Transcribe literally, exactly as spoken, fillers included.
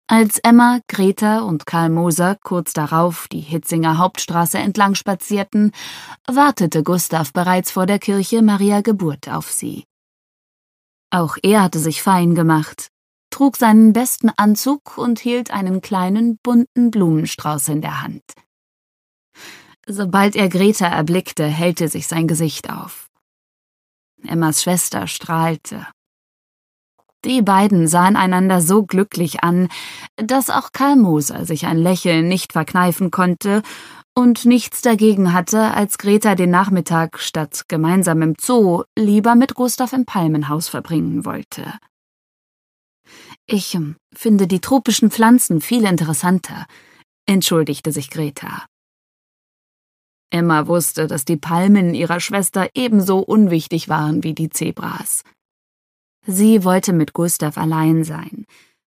Als Emma, Greta und Karl Moser kurz darauf die Hitzinger Hauptstraße entlang spazierten, wartete Gustav bereits vor der Kirche Maria Geburt auf sie. Auch er hatte sich fein gemacht, trug seinen besten Anzug und hielt einen kleinen, bunten Blumenstrauß in der Hand. Sobald er Greta erblickte, hellte sich sein Gesicht auf. Emmas Schwester strahlte. Die beiden sahen einander so glücklich an, dass auch Karl Moser sich ein Lächeln nicht verkneifen konnte und nichts dagegen hatte, als Greta den Nachmittag statt gemeinsam im Zoo lieber mit Gustav im Palmenhaus verbringen wollte. »Ich finde die tropischen Pflanzen viel interessanter«, entschuldigte sich Greta. Emma wusste, dass die Palmen ihrer Schwester ebenso unwichtig waren wie die Zebras. Sie wollte mit Gustav allein sein,